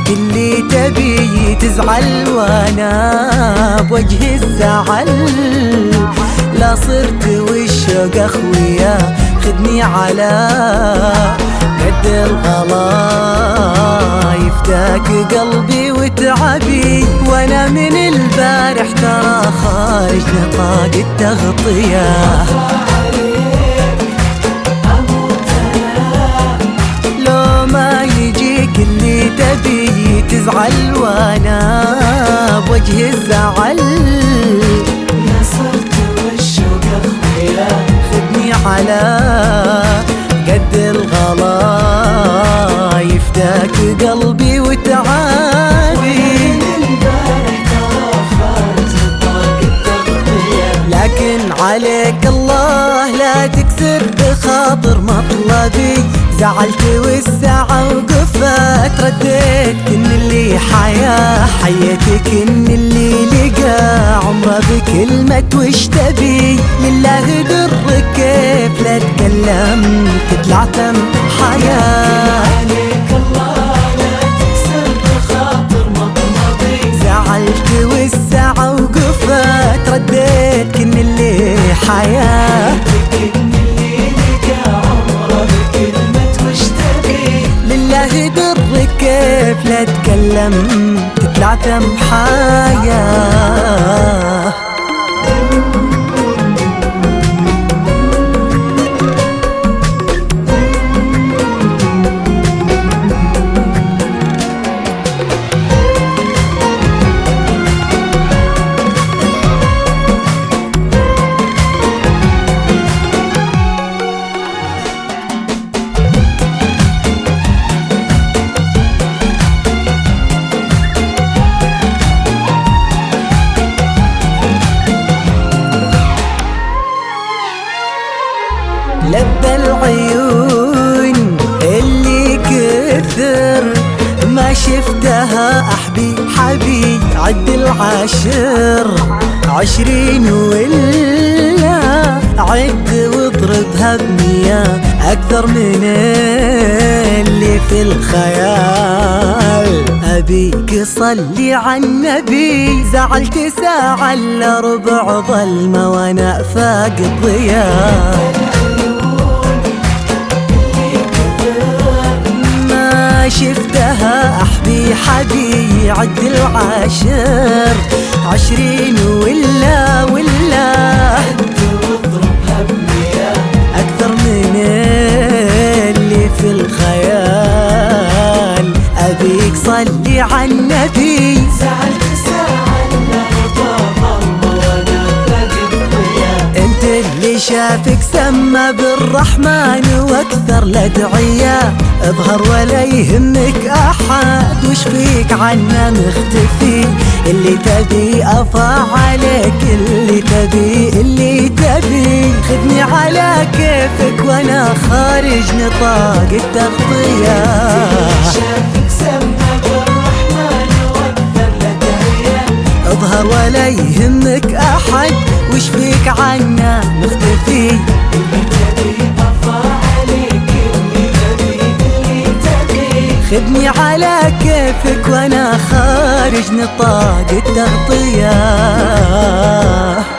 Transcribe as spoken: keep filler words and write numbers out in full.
يجيك اللي تبي تزعل وانا بوجه الزعل لا صرت والشوق اخويا خدني على قد الغلا يفتاك قلبي وتعبي وانا من البارح ترى خارج نطاق التغطية. لو ما يجيك اللي تبي تزعل وانا بوجه الزعل لا صرت والشوق اخويا خدني على قد الغلا يفتاك قلبي وتعابي لكن عليك الله لا تكسر بخاطر مطلبي زعلت والساعة وقفت رديت إن اللي حياة حياتك إن اللي لقى عمره بكلمة وش تبي لله درك كيف لا تكلم تطلع تم حياة. عليك الله لا تكسر بخاطر مطلبي زعلت والساعة وقفت رديت إن اللي حياة لله درك كيف لا تكلم تطلع تم حياة. لبى العيون اللي كثر ما شفتها أحبي حبي عد العشر عشرين ولا عد واضربها بمية أكثر من اللي في الخيال. أبيك صلي على النبي زعلت ساعة إلا ربع ظلمة وأنا فاق الضياء شفتها أحبي حبي عد العشر عشرين ولا ولا واضربها بمية أكثر من اللي في الخيال. أبيك صلي على النبي زعلت ساعة إلا رضا ظلمة وأنا فاق الضياء. انت اللي شافك سمى بالرحمن واكثر الأدعية اظهر ولا يهمك احد وش فيك عنا مختفي اللي تبي افا عليك اللي تبي اللي تبي خدني على كيفك وانا خارج نطاق التغطية. شافك سمى بالرحمن واكثر الأدعية اظهر ولا يهمك احد وش فيك عنا مختفي اللي تبي افا عليك اللي تبي اللي تبي خدني على كيفك وانا خارج نطاق التغطية.